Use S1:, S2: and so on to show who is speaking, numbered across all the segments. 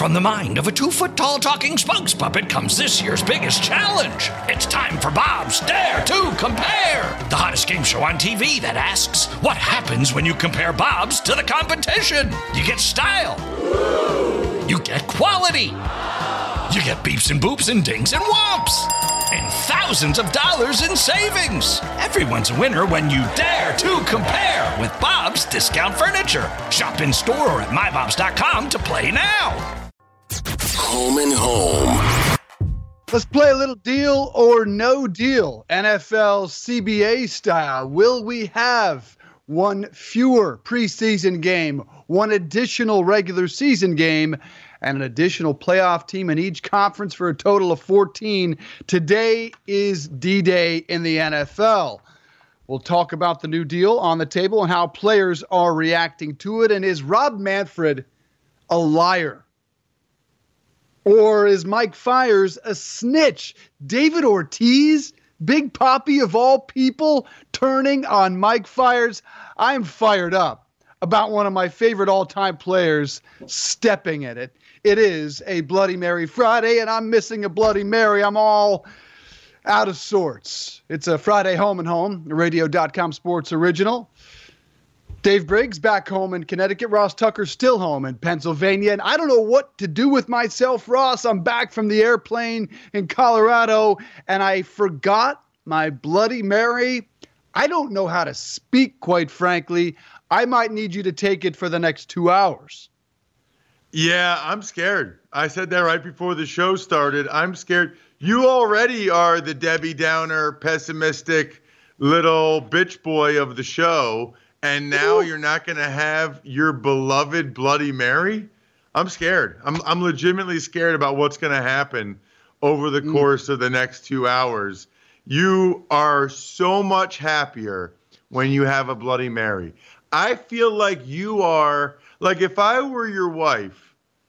S1: From the mind of a 2-foot-tall talking spokes puppet comes this year's biggest challenge. It's time for Bob's Dare to Compare, the hottest game show on TV that asks, what happens when you compare Bob's to the competition? You get style. You get quality. You get beeps and boops and dings and whomps. And thousands of dollars in savings. Everyone's a winner when you dare to compare with Bob's Discount Furniture. Shop in store or at mybobs.com to play now.
S2: Home and Home.
S3: Let's play a little deal or no deal, NFL CBA style. Will we have one fewer preseason game, one additional regular season game, and an additional playoff team in each conference for a total of 14? Today is D-Day in the NFL. We'll talk about the new deal on the table and how players are reacting to it. And is Rob Manfred a liar? Or is Mike Fiers a snitch? David Ortiz, Big Papi of all people, turning on Mike Fiers. I'm fired up about one of my favorite all-time players stepping in it. It is a Bloody Mary Friday, and I'm missing a Bloody Mary. I'm all out of sorts. It's a Friday Home and Home, a Radio.com sports original. Dave Briggs back home in Connecticut. Ross Tucker still home in Pennsylvania. And I don't know what to do with myself, Ross. I'm back from the airplane in Colorado, and I forgot my Bloody Mary. I don't know how to speak, quite frankly. I might need you to take it for the next 2 hours.
S4: Yeah, I'm scared. I said that right before the show started. I'm scared. You already are the Debbie Downer, pessimistic little bitch boy of the show. And now you're not going to have your beloved Bloody Mary? I'm scared. I'm legitimately scared about what's going to happen over the course of the next 2 hours. You are so much happier when you have a Bloody Mary. I feel like you are, like if I were your wife,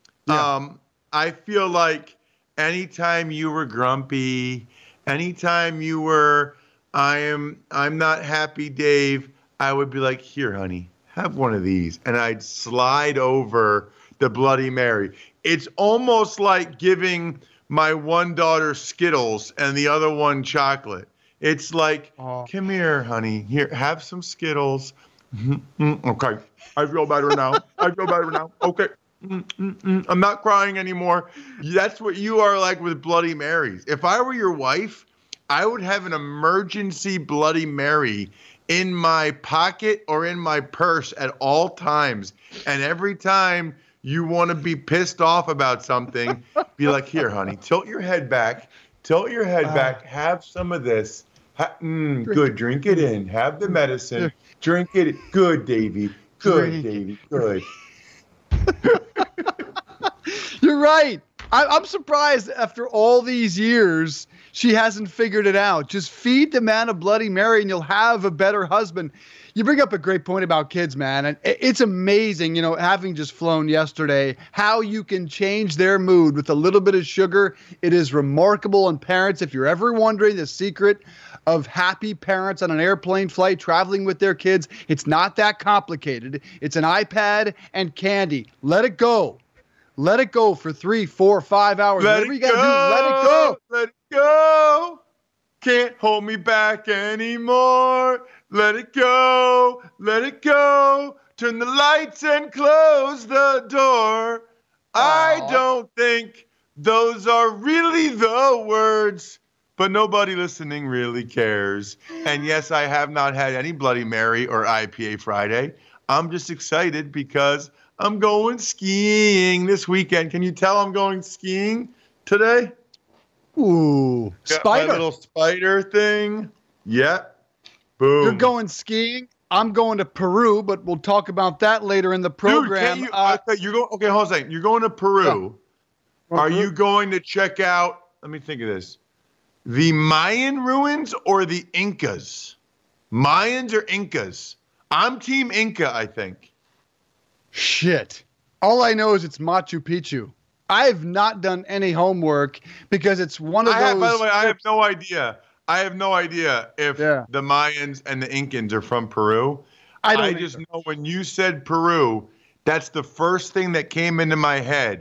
S4: I feel like anytime you were grumpy, anytime you were, I'm not happy, Dave, I would be like, here, honey, have one of these. And I'd slide over the Bloody Mary. It's almost like giving my one daughter Skittles and the other one chocolate. It's like, come here, honey. Here, have some Skittles. Okay, I feel better now. Okay. I'm not crying anymore. That's what you are like with Bloody Marys. If I were your wife, I would have an emergency Bloody Mary in my pocket or in my purse at all times. And every time you want to be pissed off about something, be like, here, honey, tilt your head back, have some of this. Good, drink it in, have the medicine, drink it. Good, Davey, good, Davey, good.
S3: You're right. I'm surprised after all these years she hasn't figured it out. Just feed the man a Bloody Mary and you'll have a better husband. You bring up a great point about kids, man. And it's amazing, having just flown yesterday, how you can change their mood with a little bit of sugar. It is remarkable. And parents, if you're ever wondering the secret of happy parents on an airplane flight traveling with their kids, it's not that complicated. It's an iPad and candy. Let it go. Let it go for 3, 4, 5 hours. Whatever you got to do, let it go.
S4: Let it go. Can't hold me back anymore. Let it go. Let it go. Turn the lights and close the door. I don't think those are really the words, but nobody listening really cares. And yes, I have not had any Bloody Mary or IPA Friday. I'm just excited because I'm going skiing this weekend. Can you tell I'm going skiing today?
S3: Ooh,
S4: got
S3: spider.
S4: My little spider thing. Yep. Boom.
S3: You're going skiing. I'm going to Peru, but we'll talk about that later in the program.
S4: Dude, you're going. Okay, hold on a second. You're going to Peru. Yeah. Are you going to check out? Let me think of this. The Mayan ruins or the Incas? Mayans or Incas? I'm Team Inca, I think.
S3: Shit. All I know is it's Machu Picchu. I've not done any homework because it's one of those.
S4: By the way, I have no idea. I have no idea if the Mayans and the Incans are from Peru. I just know when you said Peru, that's the first thing that came into my head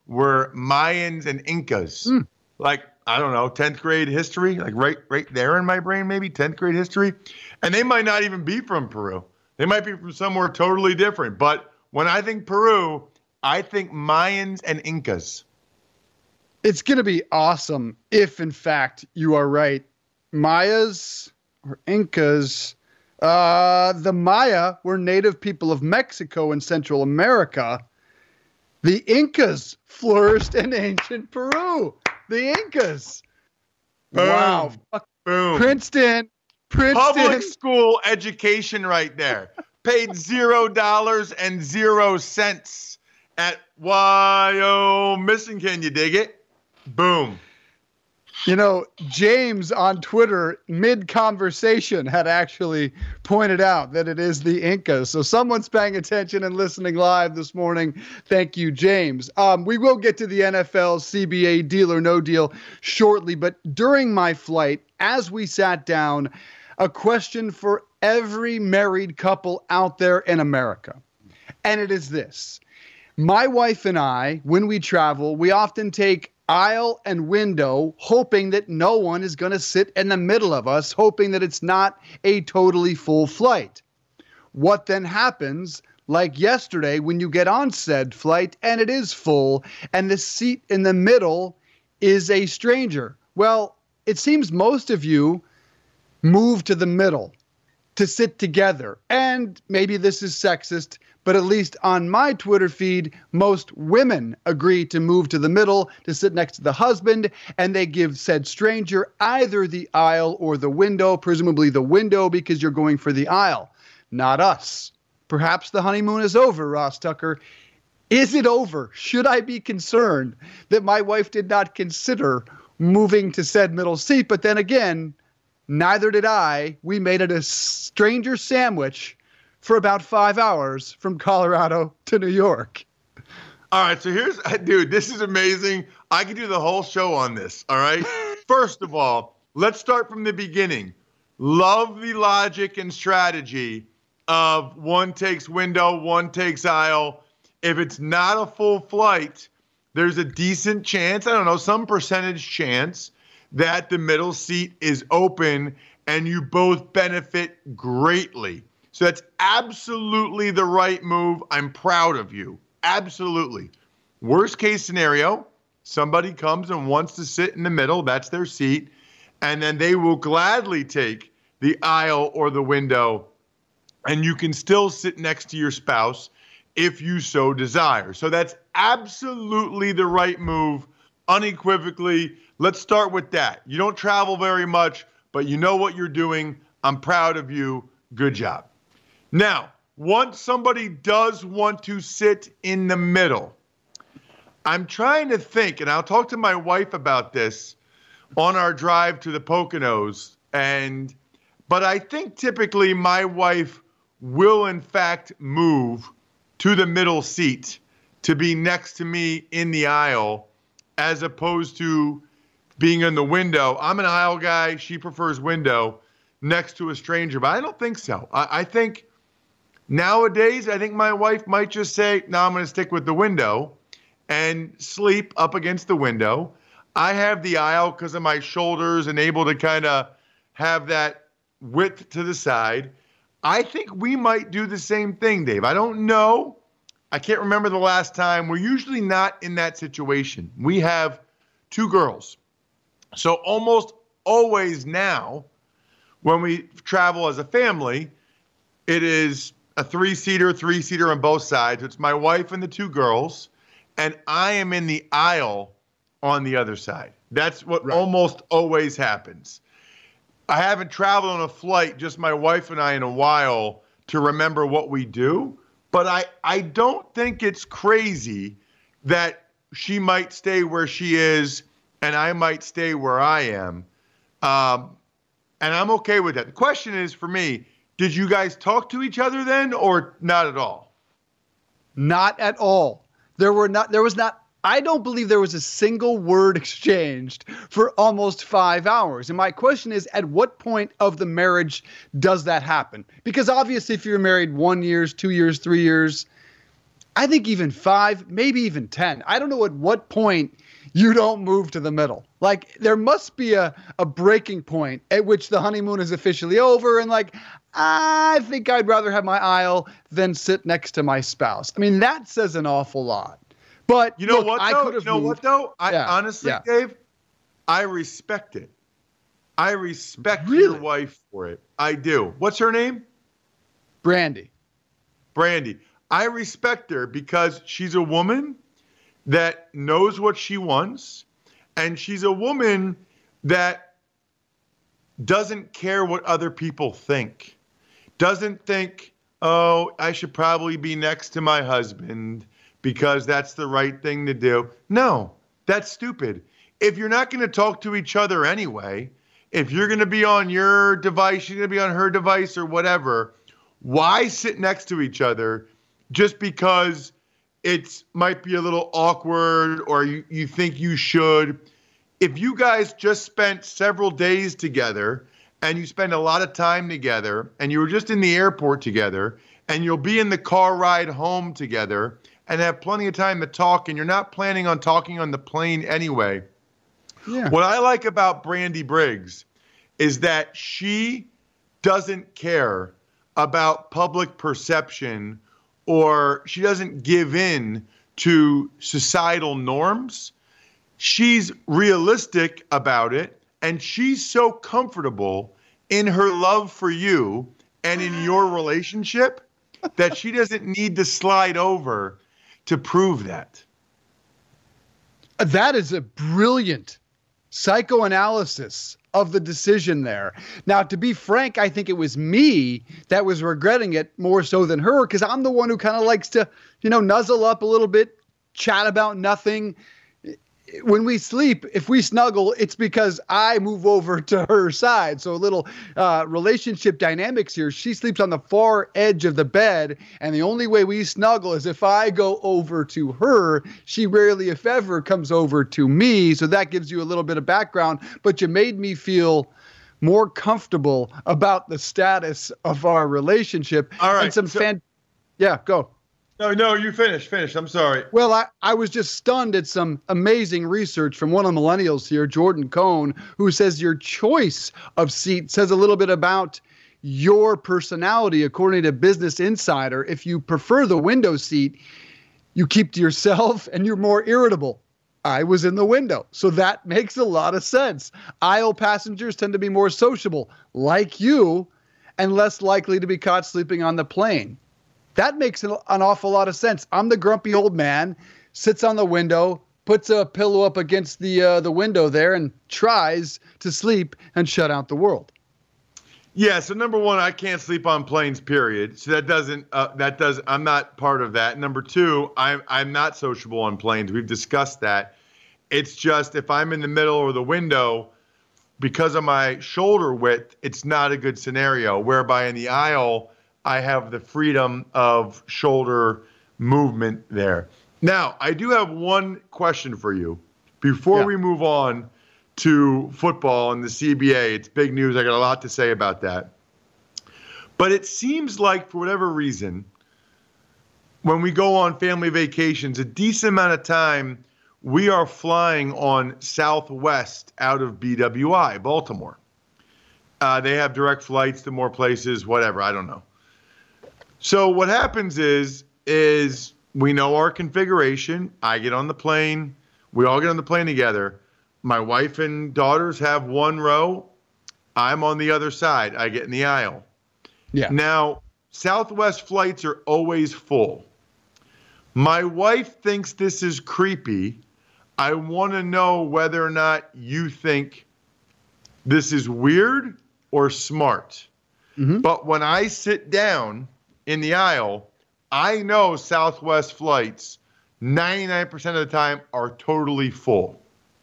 S4: were Mayans and Incas. Like, I don't know, 10th grade history, like right there in my brain, maybe 10th grade history. And they might not even be from Peru. They might be from somewhere totally different. But when I think Peru, I think Mayans and Incas.
S3: It's going to be awesome if, in fact, you are right. Mayas or Incas. The Maya were native people of Mexico and Central America. The Incas flourished in ancient Peru. The Incas.
S4: Boom.
S3: Wow.
S4: Boom.
S3: Princeton.
S4: Public school education right there. Paid $0 at Wyoming. Can you dig it? Boom.
S3: You know, James on Twitter, mid-conversation, had actually pointed out that it is the Incas. So someone's paying attention and listening live this morning. Thank you, James. We will get to the NFL CBA Deal or No Deal shortly. But during my flight, as we sat down, a question for every married couple out there in America. And it is this. My wife and I, when we travel, we often take aisle and window, hoping that no one is going to sit in the middle of us, hoping that it's not a totally full flight. What then happens, like yesterday, when you get on said flight and it is full and the seat in the middle is a stranger? Well, it seems most of you move to the middle to sit together. And maybe this is sexist, but at least on my Twitter feed, most women agree to move to the middle to sit next to the husband, and they give said stranger either the aisle or the window, presumably the window because you're going for the aisle. Not us. Perhaps the honeymoon is over, Ross Tucker. Is it over? Should I be concerned that my wife did not consider moving to said middle seat? But then again, neither did I. We made it a stranger sandwich for about 5 hours from Colorado to New York.
S4: All right, so dude, this is amazing. I could do the whole show on this, all right? First of all, let's start from the beginning. Love the logic and strategy of one takes window, one takes aisle. If it's not a full flight, there's a decent chance, I don't know, some percentage chance that the middle seat is open and you both benefit greatly. So that's absolutely the right move. I'm proud of you. Absolutely. Worst case scenario, somebody comes and wants to sit in the middle. That's their seat. And then they will gladly take the aisle or the window. And you can still sit next to your spouse if you so desire. So that's absolutely the right move, unequivocally. Let's start with that. You don't travel very much, but you know what you're doing. I'm proud of you. Good job. Now, once somebody does want to sit in the middle, I'm trying to think, and I'll talk to my wife about this on our drive to the Poconos, but I think typically my wife will in fact move to the middle seat to be next to me in the aisle as opposed to being in the window. I'm an aisle guy. She prefers window next to a stranger, but I don't think so. I think nowadays, I think my wife might just say, no, I'm going to stick with the window and sleep up against the window. I have the aisle because of my shoulders and able to kind of have that width to the side. I think we might do the same thing, Dave. I don't know. I can't remember the last time. We're usually not in that situation. We have 2 girls. So almost always now, when we travel as a family, it is a 3-seater on both sides. It's my wife and the 2 girls, and I am in the aisle on the other side. That's what almost always happens. I haven't traveled on a flight, just my wife and I, in a while to remember what we do. But I don't think it's crazy that she might stay where she is and I might stay where I am. And I'm okay with that. The question is, for me, did you guys talk to each other then or not at all?
S3: Not at all. I don't believe there was a single word exchanged for almost 5 hours. And my question is, at what point of the marriage does that happen? Because obviously if you're married 1 year, 2 years, 3 years, I think even 5, maybe even 10. I don't know at what point you don't move to the middle. Like, there must be a breaking point at which the honeymoon is officially over. And like, I think I'd rather have my aisle than sit next to my spouse. I mean, that says an awful lot. But
S4: you know
S3: look,
S4: what, though?
S3: I could have moved.
S4: Honestly, Dave, I respect it. I respect your wife for it. I do. What's her name?
S3: Brandy.
S4: I respect her because she's a woman that knows what she wants, and she's a woman that doesn't care what other people think. Doesn't think, oh, I should probably be next to my husband because that's the right thing to do. No, that's stupid. If you're not going to talk to each other anyway, if you're going to be on your device, you're going to be on her device or whatever, why sit next to each other just because it might be a little awkward or you think you should? If you guys just spent several days together and you spend a lot of time together and you were just in the airport together and you'll be in the car ride home together and have plenty of time to talk and you're not planning on talking on the plane anyway. Yeah. What I like about Brandy Briggs is that she doesn't care about public perception, or she doesn't give in to societal norms. She's realistic about it, and she's so comfortable in her love for you and in your relationship that she doesn't need to slide over to prove that.
S3: That is a brilliant psychoanalysis of the decision there. Now, to be frank, I think it was me that was regretting it more so than her, because I'm the one who kind of likes to, nuzzle up a little bit, chat about nothing. When we sleep, if we snuggle, it's because I move over to her side. So a little relationship dynamics here. She sleeps on the far edge of the bed, and the only way we snuggle is if I go over to her. She rarely, if ever, comes over to me. So that gives you a little bit of background. But you made me feel more comfortable about the status of our relationship.
S4: All right.
S3: And yeah, go.
S4: No, you finish. I'm sorry.
S3: Well, I was just stunned at some amazing research from one of the millennials here, Jordan Cohn, who says your choice of seat says a little bit about your personality. According to Business Insider, if you prefer the window seat, you keep to yourself and you're more irritable. I was in the window, so that makes a lot of sense. Aisle passengers tend to be more sociable, like you, and less likely to be caught sleeping on the plane. That makes an awful lot of sense. I'm the grumpy old man, sits on the window, puts a pillow up against the window there, and tries to sleep and shut out the world.
S4: Yeah. So number one, I can't sleep on planes. Period. So I'm not part of that. Number two, I'm not sociable on planes. We've discussed that. It's just if I'm in the middle or the window, because of my shoulder width, it's not a good scenario. Whereby in the aisle, I have the freedom of shoulder movement there. Now, I do have one question for you before we move on to football and the CBA. It's big news. I got a lot to say about that. But it seems like, for whatever reason, when we go on family vacations, a decent amount of time we are flying on Southwest out of BWI, Baltimore. They have direct flights to more places, whatever. I don't know. So what happens is we know our configuration. I get on the plane. We all get on the plane together. My wife and daughters have one row. I'm on the other side. I get in the aisle. Yeah. Now, Southwest flights are always full. My wife thinks this is creepy. I want to know whether or not you think this is weird or smart. Mm-hmm. But when I sit down in the aisle, I know Southwest flights 99% of the time are totally full.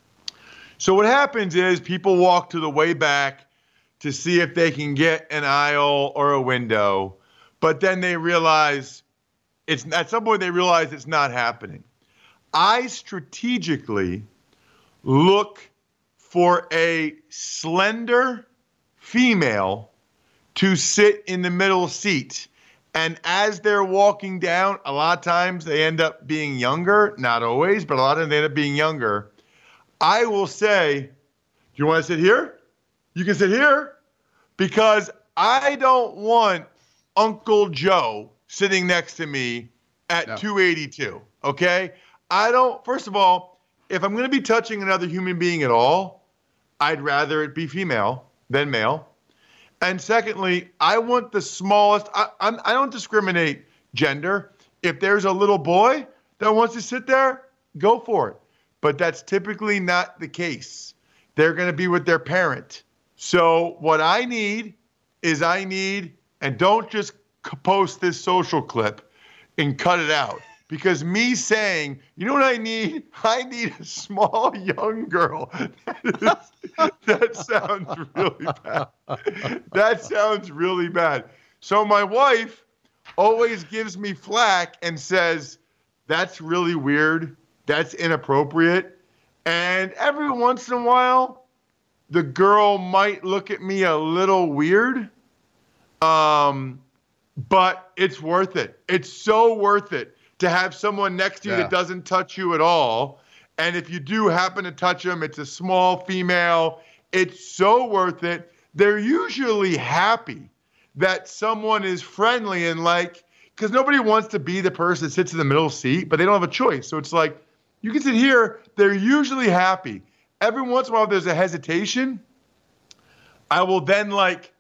S4: So what happens is people walk to the way back to see if they can get an aisle or a window, but then they realize at some point it's not happening. I strategically look for a slender female to sit in the middle seat. And as they're walking down, a lot of times they end up being younger. Not always, but a lot of them they end up being younger. I will say, do you want to sit here? You can sit here. Because I don't want Uncle Joe sitting next to me at 282, okay? First of all, if I'm going to be touching another human being at all, I'd rather it be female than male. And secondly, I want the smallest. I don't discriminate gender. If there's a little boy that wants to sit there, go for it. But that's typically not the case. They're going to be with their parent. So what I need, and don't just post this social clip and cut it out. Because me saying, you know what I need? I need a small young girl. That sounds really bad. That sounds really bad. So my wife always gives me flack and says, that's really weird. That's inappropriate. And every once in a while, the girl might look at me a little weird. But it's worth it. It's so worth it to have someone next to you that doesn't touch you at all. And if you do happen to touch them, it's a small female. It's so worth it. They're usually happy that someone is friendly and because nobody wants to be the person that sits in the middle seat, but they don't have a choice. So it's like, you can sit here. They're usually happy. Every once in a while, there's a hesitation. I will then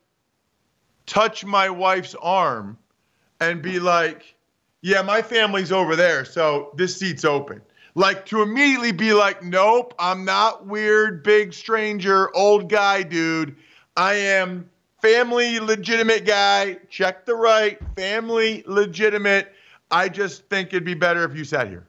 S4: touch my wife's arm and be like, yeah, my family's over there, so this seat's open. To immediately be like, nope, I'm not weird, big stranger, old guy, dude. I am family legitimate guy. Check the right, family legitimate. I just think it'd be better if you sat here.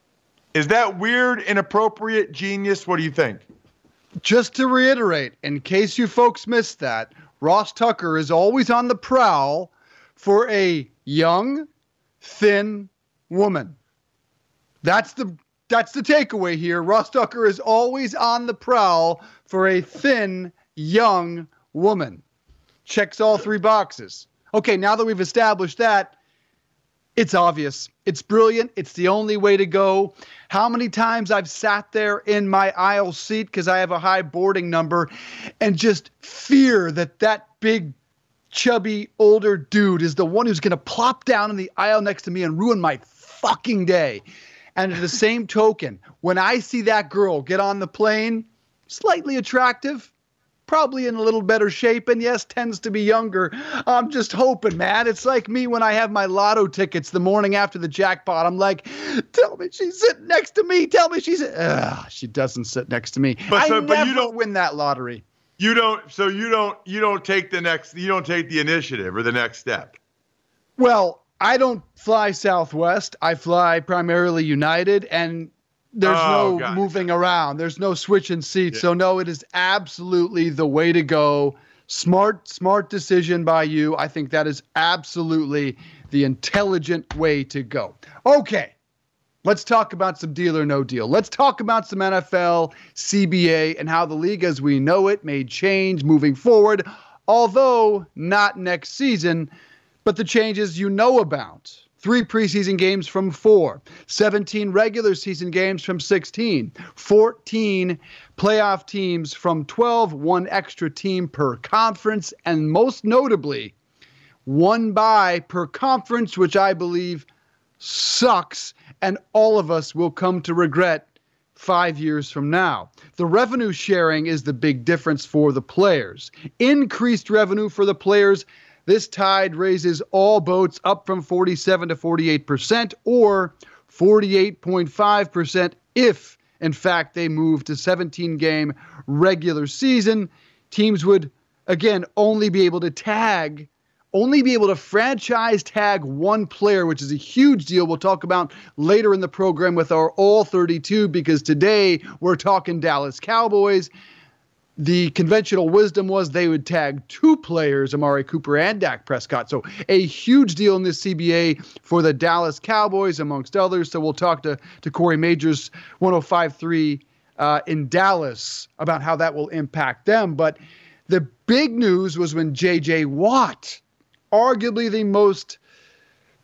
S4: Is that weird, inappropriate, genius? What do you think?
S3: Just to reiterate, in case you folks missed that, Ross Tucker is always on the prowl for a young, thin woman. That's the takeaway here. Ross Tucker is always on the prowl for a thin, young woman. Checks all three boxes. Okay, now that we've established that, it's obvious. It's brilliant. It's the only way to go. How many times I've sat there in my aisle seat because I have a high boarding number and just fear that big, chubby, older dude is the one who's going to plop down in the aisle next to me and ruin my fucking day. And at the same token, when I see that girl get on the plane, slightly attractive, probably in a little better shape, and yes, tends to be younger. I'm just hoping, man. It's like me when I have my lotto tickets the morning after the jackpot. I'm like, tell me she's sitting next to me. Tell me she's... she doesn't sit next to me. But you don't win that lottery.
S4: You don't take the initiative or the next step.
S3: Well, I don't fly Southwest. I fly primarily United, and there's no moving around. There's no switching seats. Yeah. So no, it is absolutely the way to go. Smart decision by you. I think that is absolutely the intelligent way to go. Okay. Let's talk about some deal or no deal. Let's talk about some NFL, CBA, and how the league as we know it may change moving forward, although not next season, but the changes you know about. 3 preseason games from 4, 17 regular season games from 16, 14 playoff teams from 12, 1 extra team per conference, and most notably, 1 bye per conference, which I believe sucks, and all of us will come to regret 5 years from now. The revenue sharing is the big difference for the players. Increased revenue for the players. This tide raises all boats up from 47 to 48% or 48.5% if, in fact, they move to 17-game regular season. Teams would, again, only be able to franchise tag 1 player, which is a huge deal we'll talk about later in the program with our All 32, because today we're talking Dallas Cowboys. The conventional wisdom was they would tag 2 players, Amari Cooper and Dak Prescott. So a huge deal in this CBA for the Dallas Cowboys, amongst others. So we'll talk to Corey Majors, 105.3 in Dallas, about how that will impact them. But the big news was when J.J. Watt, arguably the most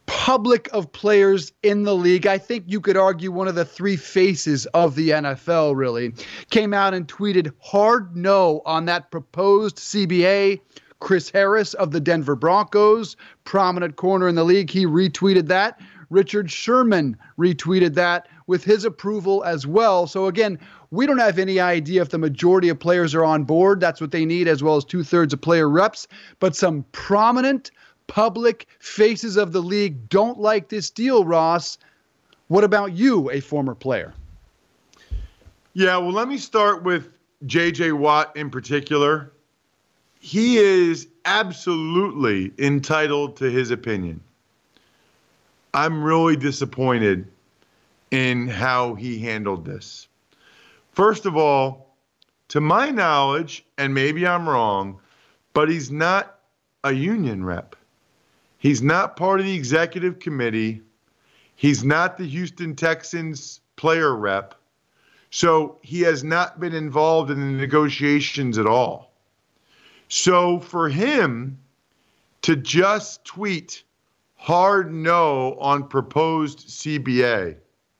S3: public of players in the league, I think you could argue one of the three faces of the NFL really, came out and tweeted hard no on that proposed CBA. Chris Harris of the Denver Broncos, prominent corner in the league, he retweeted that. Richard Sherman retweeted that with his approval as well. So again, we don't have any idea if the majority of players are on board. That's what they need, as well as 2/3 of player reps. But some prominent public faces of the league don't like this deal, Ross. What about you, a former player?
S4: Yeah, well, let me start with J.J. Watt in particular. He is absolutely entitled to his opinion. I'm really disappointed in how he handled this. First of all, to my knowledge, and maybe I'm wrong, but he's not a union rep. He's not part of the executive committee. He's not the Houston Texans player rep. So he has not been involved in the negotiations at all. So for him to just tweet hard no on proposed CBA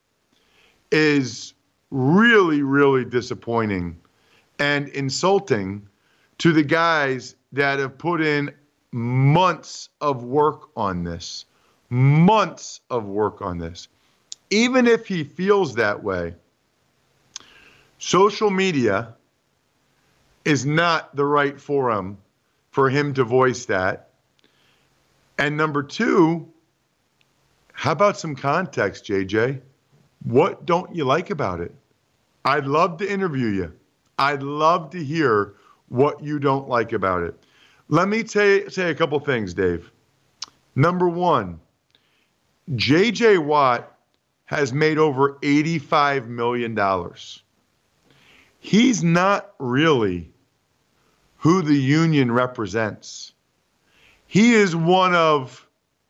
S4: is really, really disappointing and insulting to the guys that have put in months of work on this. Months of work on this. Even if he feels that way, social media is not the right forum for him to voice that. And number two, how about some context, JJ? What don't you like about it? I'd love to interview you. I'd love to hear what you don't like about it. Let me say a couple things, Dave. Number one, J.J. Watt has made over $85 million. He's not really who the union represents. He is one of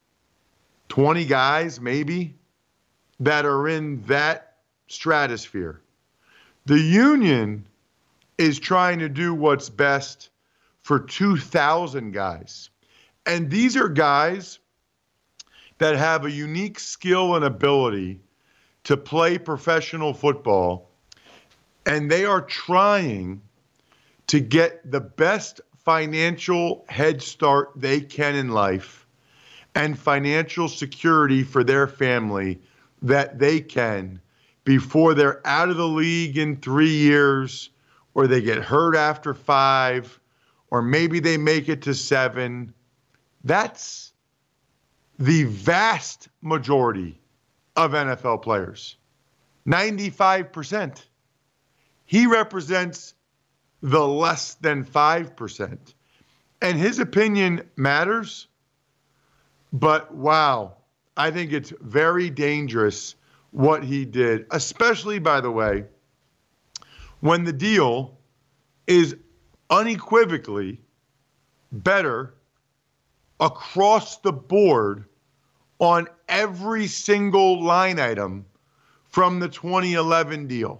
S4: 20 guys, maybe, that are in that stratosphere. The union is trying to do what's best for 2,000 guys. And these are guys that have a unique skill and ability to play professional football. And they are trying to get the best financial head start they can in life and financial security for their family that they can before they're out of the league in 3 years, or they get hurt after 5, or maybe they make it to 7. That's the vast majority of NFL players, 95%. He represents the less than 5%. And his opinion matters, but wow, I think it's very dangerous what he did, especially, by the way, when the deal is unequivocally better across the board on every single line item from the 2011 deal.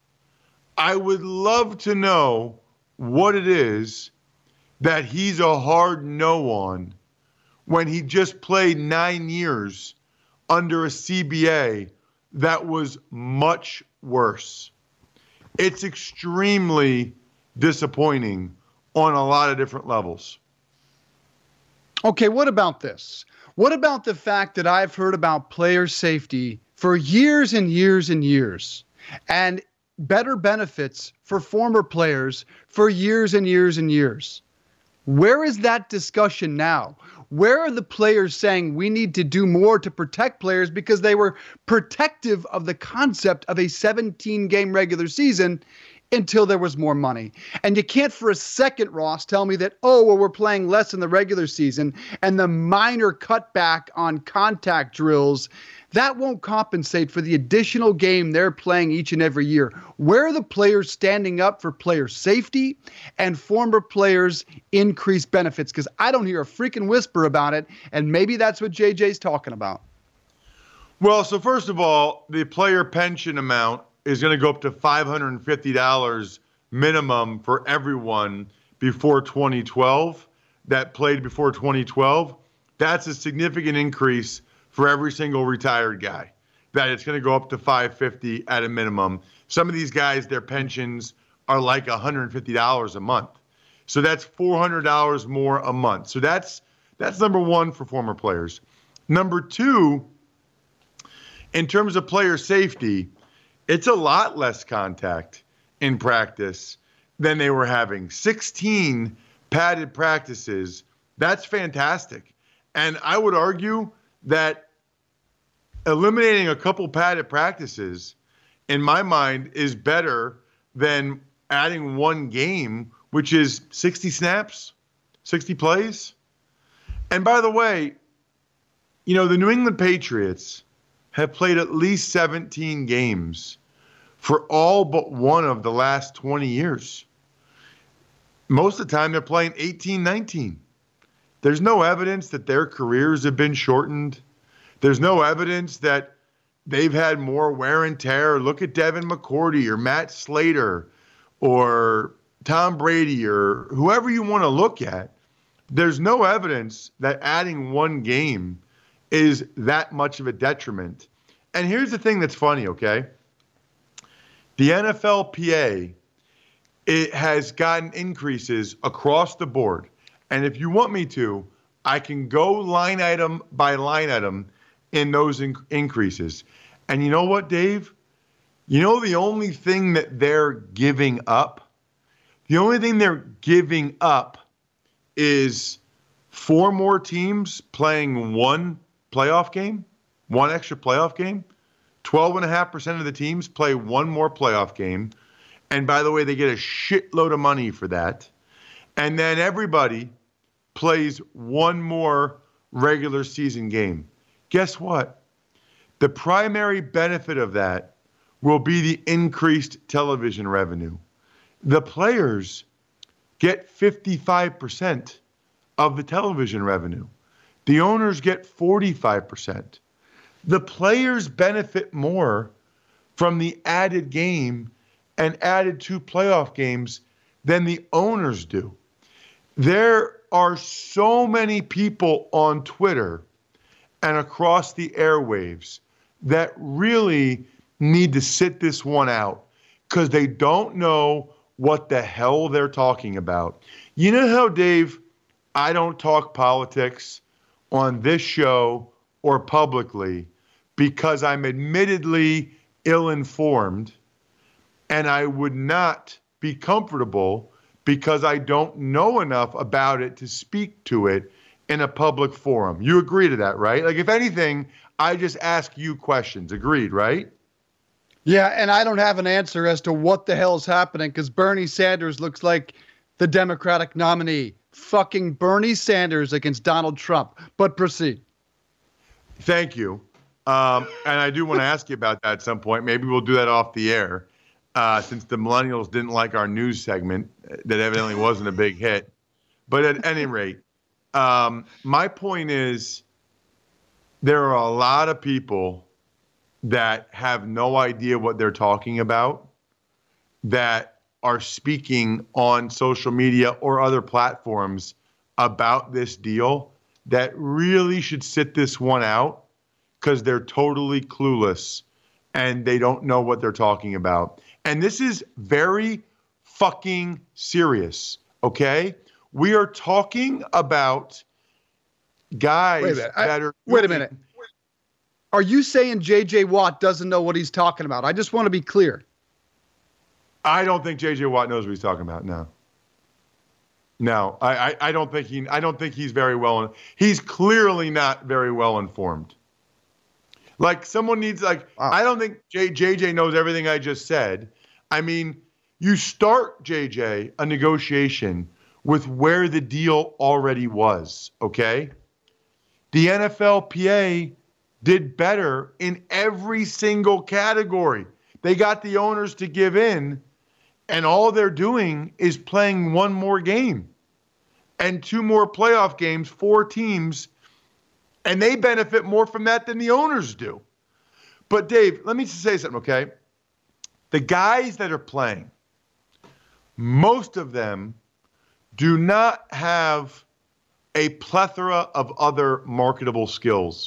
S4: I would love to know what it is that he's a hard no on when he just played 9 years under a CBA that was much worse. It's extremely disappointing on a lot of different levels.
S3: Okay, what about this? What about the fact that I've heard about player safety for years and years and years, and better benefits for former players for years and years and years? Where is that discussion now? Where are the players saying we need to do more to protect players because they were protective of the concept of a 17-game regular season until there was more money? And you can't for a second, Ross, tell me that, we're playing less in the regular season and the minor cutback on contact drills, that won't compensate for the additional game they're playing each and every year. Where are the players standing up for player safety and former players' increased benefits? Because I don't hear a freaking whisper about it, and maybe that's what JJ's talking about.
S4: Well, so first of all, the player pension amount is going to go up to $550 minimum for everyone before 2012 that played before 2012. That's a significant increase for every single retired guy, that it's going to go up to $550 at a minimum. Some of these guys, their pensions are like $150 a month. So that's $400 more a month. So that's number one for former players. Number two, in terms of player safety, it's a lot less contact in practice than they were having. 16 padded practices, that's fantastic. And I would argue that eliminating a couple padded practices, in my mind, is better than adding one game, which is 60 snaps, 60 plays. And by the way, the New England Patriots have played at least 17 games for all but one of the last 20 years. Most of the time, they're playing 18, 19. There's no evidence that their careers have been shortened. There's no evidence that they've had more wear and tear. Look at Devin McCourty or Matt Slater or Tom Brady or whoever you want to look at. There's no evidence that adding one game is that much of a detriment. And here's the thing that's funny, okay? The NFLPA, it has gotten increases across the board. And if you want me to, I can go line item by line item in those increases. And you know what, Dave? The only thing that they're giving up? The only thing they're giving up is 4 more teams playing one playoff game, one extra playoff game. 12.5% of the teams play one more playoff game. And by the way, they get a shitload of money for that. And then everybody plays one more regular season game. Guess what? The primary benefit of that will be the increased television revenue. The players get 55% of the television revenue. The owners get 45%. The players benefit more from the added game and added 2 playoff games than the owners do. There are so many people on Twitter and across the airwaves that really need to sit this one out because they don't know what the hell they're talking about. You know how, Dave, I don't talk politics on this show or publicly because I'm admittedly ill-informed, and I would not be comfortable because I don't know enough about it to speak to it in a public forum. You agree to that, right? Like, if anything, I just ask you questions. Agreed, right?
S3: Yeah, and I don't have an answer as to what the hell is happening because Bernie Sanders looks like the Democratic nominee. Fucking Bernie Sanders against Donald Trump. But proceed.
S4: Thank you. And I do want to ask you about that at some point. Maybe we'll do that off the air since the millennials didn't like our news segment that evidently wasn't a big hit. But at any rate, my point is there are a lot of people that have no idea what they're talking about that are speaking on social media or other platforms about this deal that really should sit this one out because they're totally clueless and they don't know what they're talking about. And this is very fucking serious, okay? We are talking about guys that are...
S3: Wait a minute. Are you saying J.J. Watt doesn't know what he's talking about? I just want to be clear.
S4: I don't think J.J. Watt knows what he's talking about. No, I don't think he's very well. He's clearly not very well informed. Like someone needs wow. I don't think JJ knows everything I just said. I mean, you start JJ a negotiation with where the deal already was. Okay, the NFLPA did better in every single category. They got the owners to give in. And all they're doing is playing one more game and 2 more playoff games, 4 teams, and they benefit more from that than the owners do. But Dave, let me just say something, okay? The guys that are playing, most of them do not have a plethora of other marketable skills.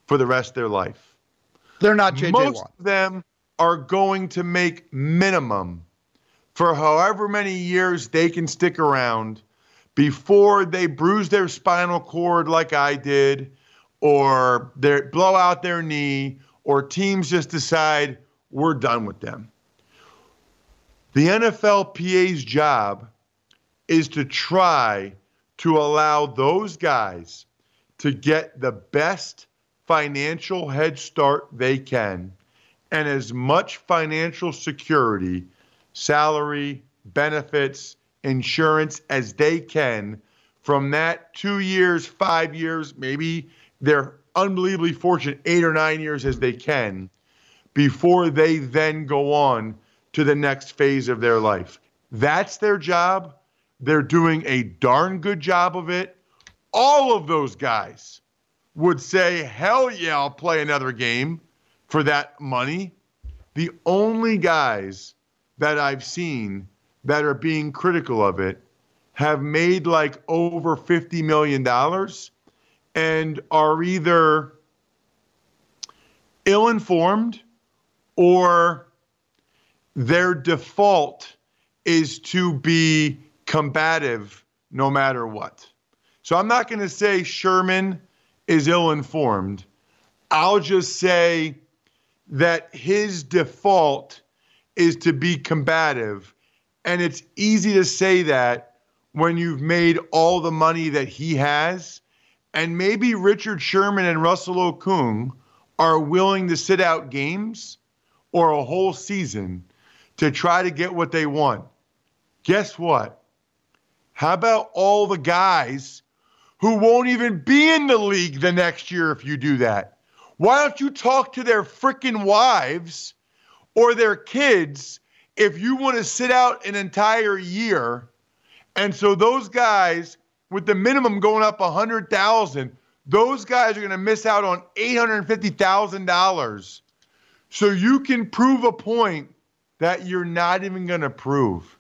S4: for the rest of their life.
S3: They're not J.J.
S4: Most
S3: Watt.
S4: of them are going to make minimum for however many years they can stick around before they bruise their spinal cord like I did, or they blow out their knee, or teams just decide we're done with them. The NFLPA's job is to try to allow those guys to get the best financial head start they can and as much financial security, salary, benefits, insurance as they can from that 2 years, 5 years, maybe they're unbelievably fortunate 8 or 9 years as they can before they then go on to the next phase of their life. That's their job. They're doing a darn good job of it. All of those guys would say, hell yeah, I'll play another game for that money. The only guys that I've seen that are being critical of it have made like over $50 million and are either ill-informed or their default is to be combative no matter what. So I'm not going to say Sherman is ill-informed. I'll just say that his default is to be combative. And it's easy to say that when you've made all the money that he has. And maybe Richard Sherman and Russell Okung are willing to sit out games or a whole season to try to get what they want. Guess what? How about all the guys who won't even be in the league the next year if you do that? Why don't you talk to their freaking wives or their kids if you want to sit out an entire year? And so those guys with the minimum going up $100,000, those guys are going to miss out on $850,000. So you can prove a point that you're not even going to prove.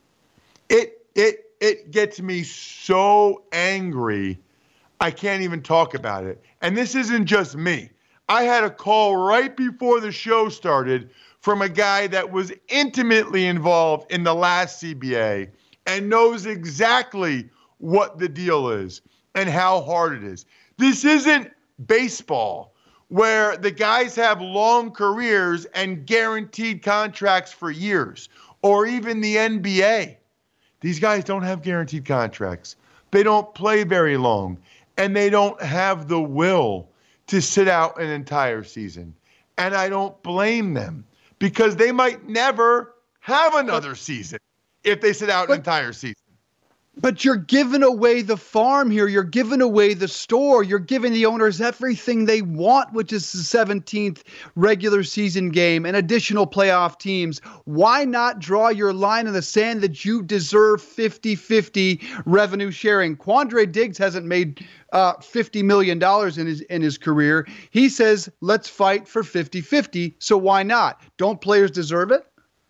S4: It gets me so angry, I can't even talk about it. And this isn't just me. I had a call right before the show started from a guy that was intimately involved in the last CBA and knows exactly what the deal is and how hard it is. This isn't baseball where the guys have long careers and guaranteed contracts for years, or even the NBA. These guys don't have guaranteed contracts. They don't play very long, and they don't have the will to sit out an entire season. And I don't blame them because they might never have another season if they sit out an entire season.
S3: But you're giving away the farm here. You're giving away the store. You're giving the owners everything they want, which is the 17th regular season game and additional playoff teams. Why not draw your line in the sand that you deserve 50-50 revenue sharing? Quandre Diggs hasn't made $50 million in his career. He says, let's fight for 50-50. So why not? Don't players deserve it?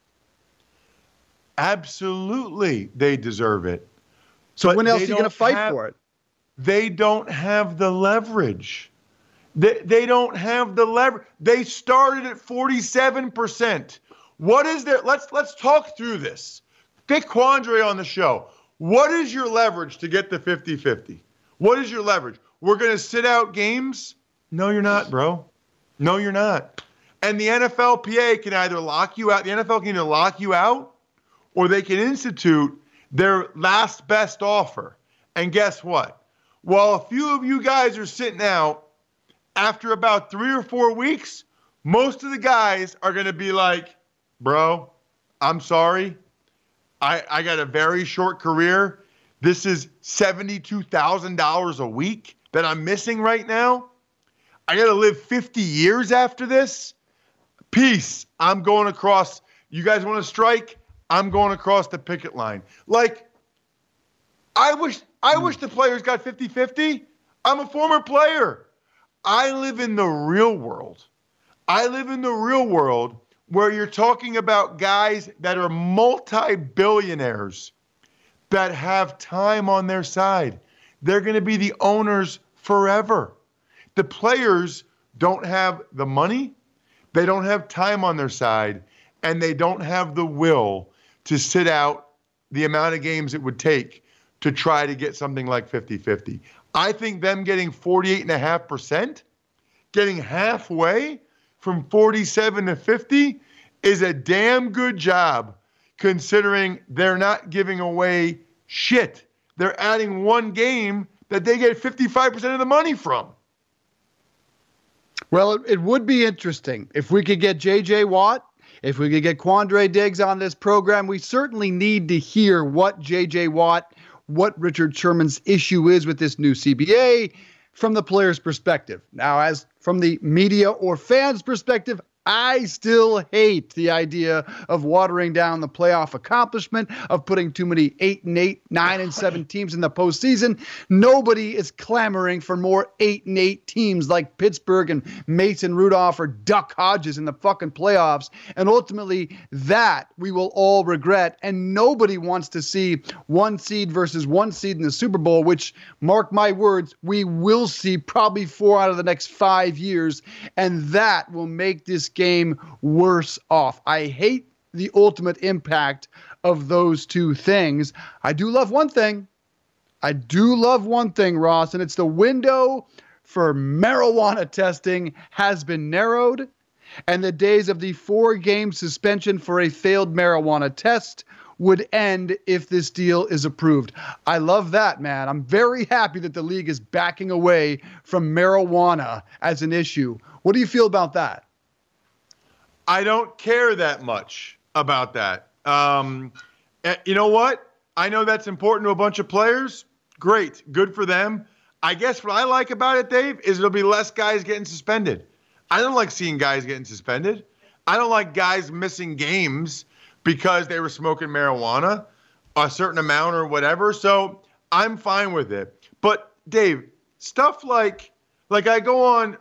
S4: Absolutely, they deserve it.
S3: So
S4: But
S3: when else are
S4: they
S3: you going to
S4: don't
S3: fight
S4: have-
S3: for it?
S4: They don't have the leverage. They don't have the leverage. They started at 47%. What is their? Let's talk through this. Get Quandre on the show. What is your leverage to get the 50-50? What is your leverage? We're going to sit out games? No, you're not, bro. No, you're not. And the NFLPA can either lock you out. The NFL can either lock you out or they can institute their last best offer. And guess what? While a few of you guys are sitting out, after about 3 or 4 weeks, most of the guys are going to be like, bro, I'm sorry. I got a very short career. This is $72,000 a week that I'm missing right now. I got to live 50 years after this. Peace. I'm going across. You guys want to strike? I'm going across the picket line. Like, I wish the players got 50-50. I'm a former player. I live in the real world. I live in the real world where you're talking about guys that are multi-billionaires that have time on their side. They're going to be the owners forever. The players don't have the money, they don't have time on their side, and they don't have the will to sit out the amount of games it would take to try to get something like 50-50. I think them getting 48.5%, getting halfway from 47 to 50 is a damn good job, considering they're not giving away shit. They're adding one game that they get 55% of the money from.
S3: Well, it would be interesting if we could get J.J. Watt, if we could get Quandre Diggs on this program. We certainly need to hear what J.J. Watt, what Richard Sherman's issue is with this new CBA from the player's perspective. Now, as from the media or fans' perspective, I still hate the idea of watering down the playoff accomplishment, of putting too many 8-8, 9-7 teams in the postseason. Nobody is clamoring for more 8-8 teams like Pittsburgh and Mason Rudolph or Duck Hodges in the fucking playoffs. And ultimately, that we will all regret. And nobody wants to see 1 seed versus 1 seed in the Super Bowl, which, mark my words, we will see probably 4 out of the next 5 years. And that will make this game worse off. I hate the ultimate impact of those two things. I do love one thing, Ross, and it's the window for marijuana testing has been narrowed, and the days of the 4-game suspension for a failed marijuana test would end if this deal is approved. I love that, man. I'm very happy that the league is backing away from marijuana as an issue. What do you feel about that?
S4: I don't care that much about that. You know what? I know that's important to a bunch of players. Great. Good for them. I guess what I like about it, Dave, is there'll be less guys getting suspended. I don't like seeing guys getting suspended. I don't like guys missing games because they were smoking marijuana, a certain amount or whatever. So I'm fine with it. But, Dave, stuff like I go on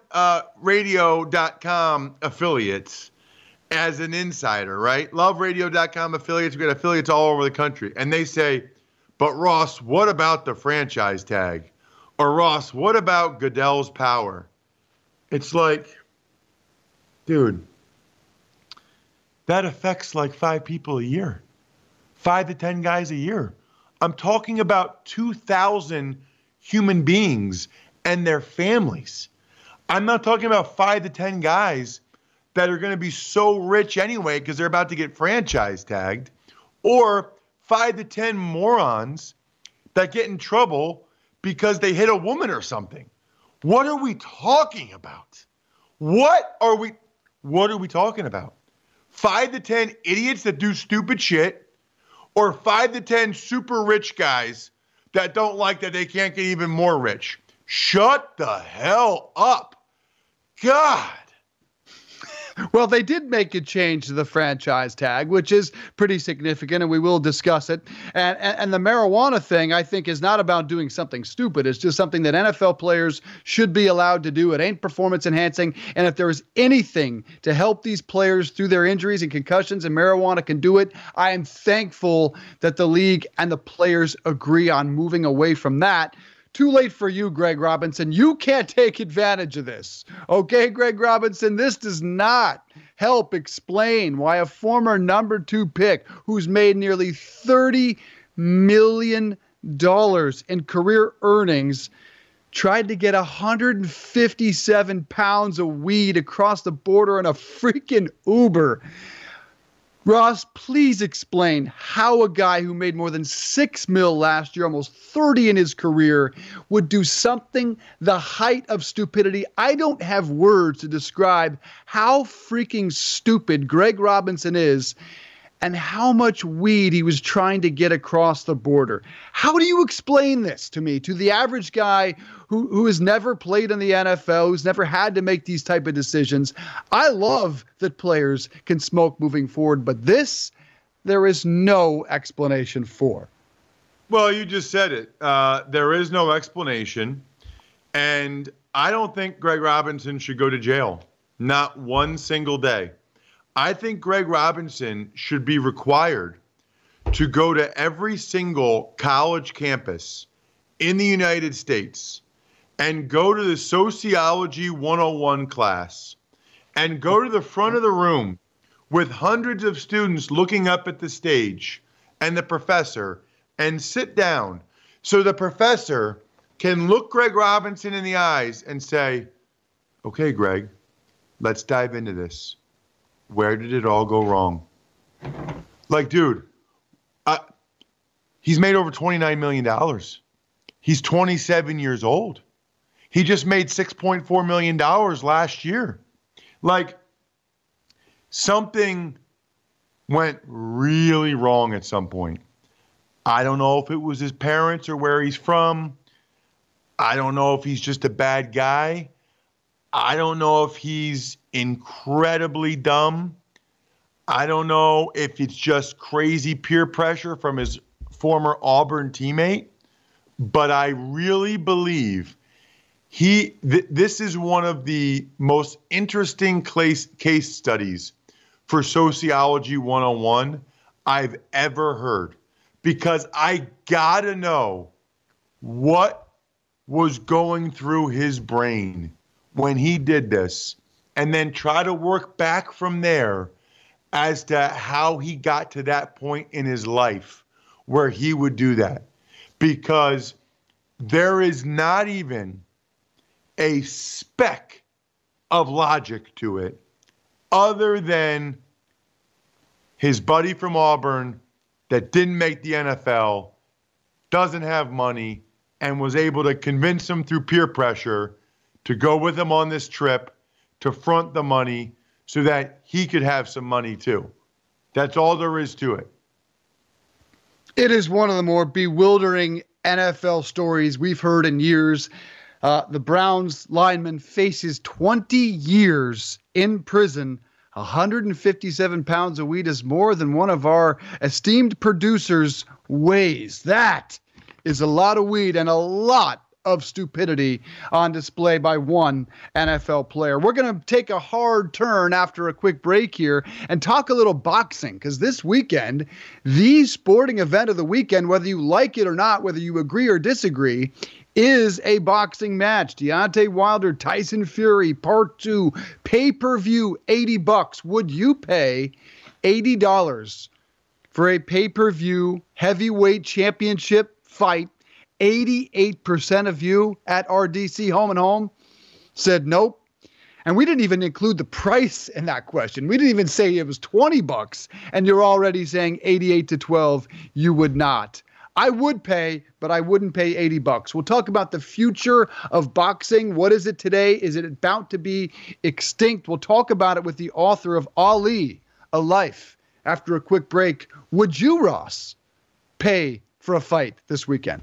S4: radio.com affiliates as an insider, right? LoveRadio.com affiliates. We got affiliates all over the country. And they say, but Ross, what about the franchise tag? Or Ross, what about Goodell's power? It's like, dude, that affects like 5 people a year, 5 to 10 guys a year. I'm talking about 2,000 human beings and their families. I'm not talking about 5 to 10 guys that are going to be so rich anyway because they're about to get franchise tagged, or 5 to 10 morons that get in trouble because they hit a woman or something. What are we talking about? What are we talking about? 5 to 10 idiots that do stupid shit, or 5 to 10 super rich guys that don't like that they can't get even more rich? Shut the hell up. God.
S3: Well, they did make a change to the franchise tag, which is pretty significant, and we will discuss it. And the marijuana thing, I think, is not about doing something stupid. It's just something that NFL players should be allowed to do. It ain't performance enhancing. And if there is anything to help these players through their injuries and concussions, and marijuana can do it, I am thankful that the league and the players agree on moving away from that. Too late for you, Greg Robinson. You can't take advantage of this. Okay, Greg Robinson, this does not help explain why a former number 2 pick who's made nearly $30 million in career earnings tried to get 157 pounds of weed across the border in a freaking Uber. Ross, please explain how a guy who made more than $6 million last year, almost 30 in his career, would do something the height of stupidity. I don't have words to describe how freaking stupid Greg Robinson is and how much weed he was trying to get across the border. How do you explain this to me, to the average guy who has never played in the NFL, who's never had to make these type of decisions? I love that players can smoke moving forward, but this, there is no explanation for.
S4: Well, you just said it. There is no explanation. And I don't think Greg Robinson should go to jail. Not one single day. I think Greg Robinson should be required to go to every single college campus in the United States and go to the Sociology 101 class and go to the front of the room with hundreds of students looking up at the stage and the professor and sit down so the professor can look Greg Robinson in the eyes and say, okay, Greg, let's dive into this. Where did it all go wrong? Like, dude, he's made over $29 million. He's 27 years old. He just made $6.4 million last year. Like, something went really wrong at some point. I don't know if it was his parents or where he's from. I don't know if he's just a bad guy. I don't know if he's incredibly dumb. I don't know if it's just crazy peer pressure from his former Auburn teammate. But I really believe this is one of the most interesting case studies for Sociology 101 I've ever heard, because I gotta know what was going through his brain when he did this, and then try to work back from there as to how he got to that point in his life where he would do that. Because there is not even a speck of logic to it other than his buddy from Auburn that didn't make the NFL, doesn't have money, and was able to convince him through peer pressure to go with him on this trip, to front the money so that he could have some money too. That's all there is to it.
S3: It is one of the more bewildering NFL stories we've heard in years. The Browns lineman faces 20 years in prison. 157 pounds of weed is more than one of our esteemed producers weighs. That is a lot of weed and a lot of stupidity on display by one NFL player. We're going to take a hard turn after a quick break here and talk a little boxing, because this weekend, the sporting event of the weekend, whether you like it or not, whether you agree or disagree, is a boxing match. Deontay Wilder, Tyson Fury, Part 2, pay-per-view, $80. Would you pay $80 for a pay-per-view heavyweight championship fight? 88% of you at RDC Home and Home said nope. And we didn't even include the price in that question. We didn't even say it was $20, and you're already saying 88 to 12. You would not. I would pay, but I wouldn't pay $80. We'll talk about the future of boxing. What is it today? Is it about to be extinct? We'll talk about it with the author of Ali, A Life. After a quick break, would you, Ross, pay for a fight this weekend?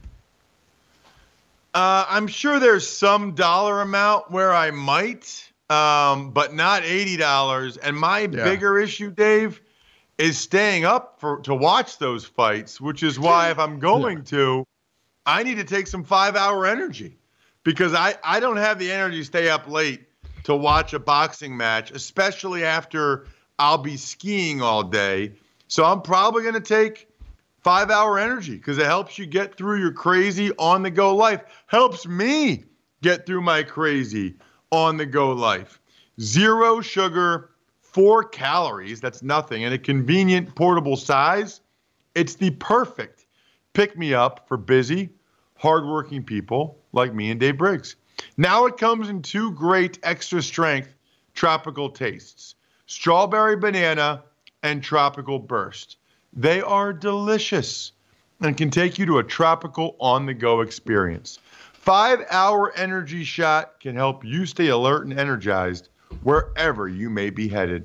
S4: I'm sure there's some dollar amount where I might, but not $80. And my bigger issue, Dave, is staying up to watch those fights, which is why if I'm going to, I need to take some 5-hour energy, because I don't have the energy to stay up late to watch a boxing match, especially after I'll be skiing all day. So I'm probably going to take 5-hour energy, because it helps you get through your crazy on-the-go life. Helps me get through my crazy on-the-go life. 0 sugar, 4 calories, that's nothing, and a convenient portable size. It's the perfect pick-me-up for busy, hardworking people like me and Dave Briggs. Now it comes in 2 great extra-strength tropical tastes: strawberry banana and tropical burst. They are delicious and can take you to a tropical on-the-go experience. 5-hour energy shot can help you stay alert and energized wherever you may be headed.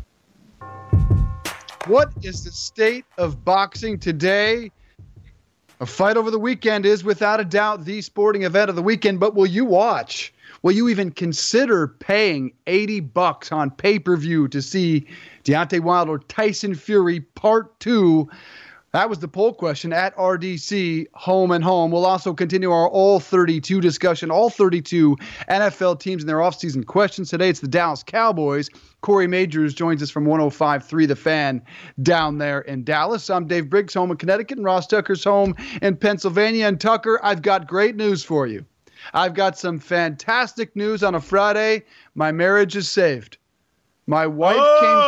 S3: What is the state of boxing today? A fight over the weekend is without a doubt the sporting event of the weekend, but will you watch? Will you even consider paying $80 on pay-per-view to see Deontay Wilder, Tyson Fury, Part 2? That was the poll question at RDC Home and Home. We'll also continue our All 32 discussion, all 32 NFL teams and their offseason questions. Today it's the Dallas Cowboys. Corey Majors joins us from 105.3 The Fan down there in Dallas. I'm Dave Briggs, home in Connecticut, and Ross Tucker's home in Pennsylvania. And Tucker, I've got great news for you. I've got some fantastic news on a Friday. My marriage is saved. My wife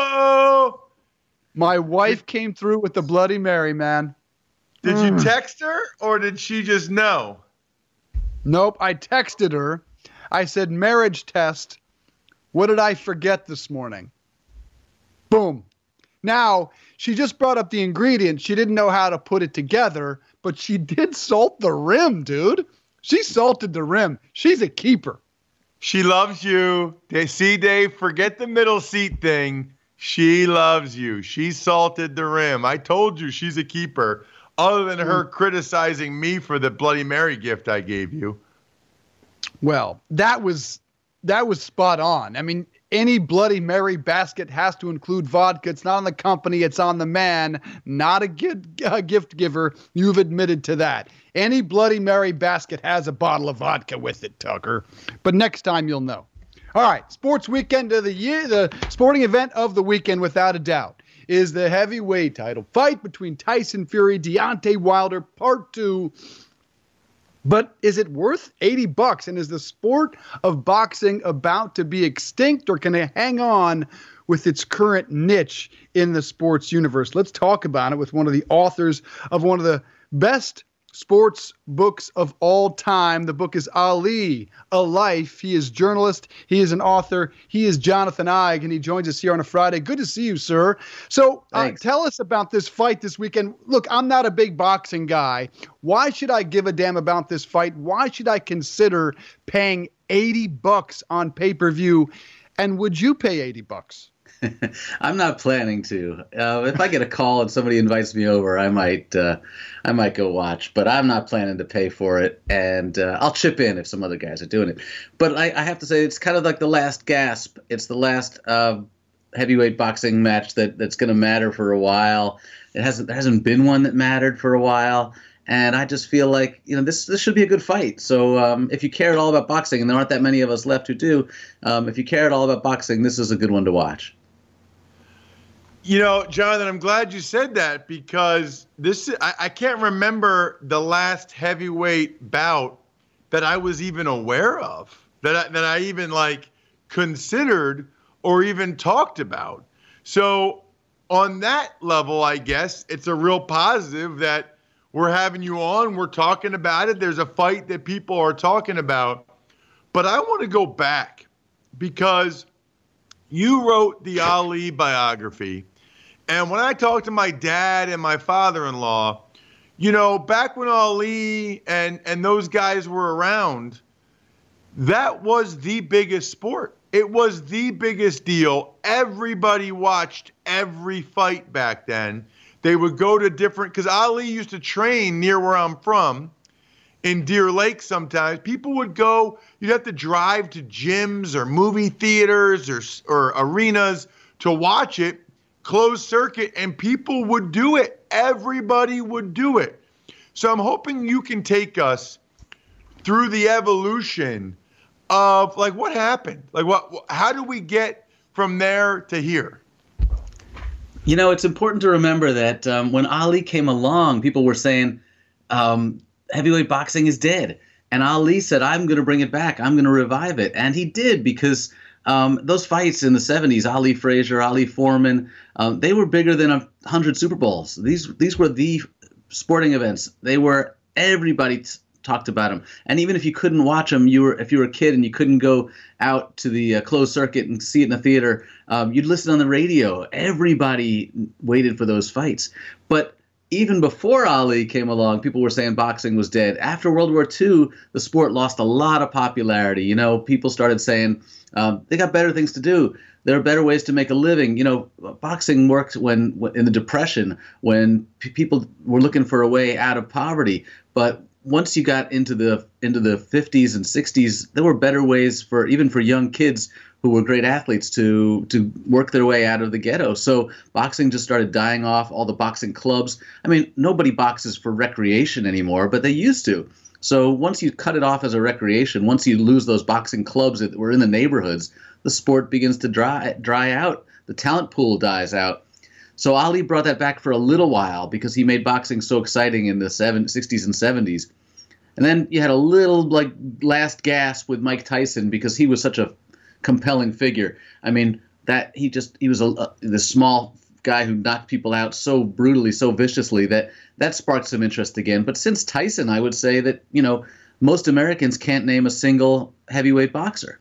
S3: came through with the Bloody Mary, man.
S4: Did you text her or did she just know?
S3: Nope, I texted her. I said, marriage test. What did I forget this morning? Boom. Now, she just brought up the ingredients. She didn't know how to put it together, but she did salt the rim, dude. She salted the rim. She's a keeper.
S4: She loves you. See, Dave, forget the middle seat thing. She loves you. She salted the rim. I told you she's a keeper, other than her criticizing me for the Bloody Mary gift I gave you.
S3: Well, that was spot on. I mean, any Bloody Mary basket has to include vodka. It's not on the company. It's on the man, not a gift giver. You've admitted to that. Any Bloody Mary basket has a bottle of vodka with it, Tucker. But next time you'll know. All right, sports weekend of the year, the sporting event of the weekend, without a doubt, is the heavyweight title fight between Tyson Fury, Deontay Wilder, Part 2. But is it worth $80? And is the sport of boxing about to be extinct, or can it hang on with its current niche in the sports universe? Let's talk about it with one of the authors of one of the best sports books of all time. The book is Ali, A Life. He is journalist. He is an author. He is Jonathan Eig, and he joins us here on a Friday. Good to see you, sir. So tell us about this fight this weekend. Look, I'm not a big boxing guy. Why should I give a damn about this fight? Why should I consider paying $80 on pay-per-view? And would you pay $80?
S5: I'm not planning to. If I get a call and somebody invites me over, I might go watch. But I'm not planning to pay for it, and I'll chip in if some other guys are doing it. But I have to say, it's kind of like the last gasp. It's the last heavyweight boxing match that's going to matter for a while. There hasn't been one that mattered for a while. And I just feel like, this should be a good fight. So if you care at all about boxing, and there aren't that many of us left who do, if you care at all about boxing, this is a good one to watch.
S4: Jonathan, I'm glad you said that, because I can't remember the last heavyweight bout that I was even aware of, that I even considered or even talked about. So on that level, I guess it's a real positive that we're having you on. We're talking about it. There's a fight that people are talking about. But I want to go back, because you wrote the Ali biography. And when I talked to my dad and my father-in-law, back when Ali and those guys were around, that was the biggest sport. It was the biggest deal. Everybody watched every fight back then. They would go to because Ali used to train near where I'm from, in Deer Lake sometimes. People would go, you'd have to drive to gyms or movie theaters or arenas to watch it, closed circuit, and people would do it. Everybody would do it. So I'm hoping you can take us through the evolution of what happened? How do we get from there to here?
S5: It's important to remember that when Ali came along, people were saying heavyweight boxing is dead. And Ali said, I'm going to bring it back. I'm going to revive it. And he did, because those fights in the 70s, Ali Frazier, Ali Foreman, they were bigger than 100 Super Bowls. These were the sporting events. Everybody talked about them. And even if you couldn't watch them, if you were a kid and you couldn't go out to the closed circuit and see it in the theater, you'd listen on the radio. Everybody waited for those fights. But even before Ali came along, people were saying boxing was dead. After World War II, the sport lost a lot of popularity. People started saying they got better things to do. There are better ways to make a living. Boxing worked when in the Depression, when people were looking for a way out of poverty. But once you got into the 50s and 60s, there were better ways for young kids who were great athletes to work their way out of the ghetto. So boxing just started dying off. All the boxing clubs. I mean, nobody boxes for recreation anymore, but they used to. So once you cut it off as a recreation, once you lose those boxing clubs that were in the neighborhoods, the sport begins to dry out. The talent pool dies out. So Ali brought that back for a little while because he made boxing so exciting in the 60s and 70s. And then you had a little like last gasp with Mike Tyson because he was such a compelling figure. I mean, that he was this small guy who knocked people out so brutally, so viciously that sparked some interest again. But since Tyson, I would say that, most Americans can't name a single heavyweight boxer.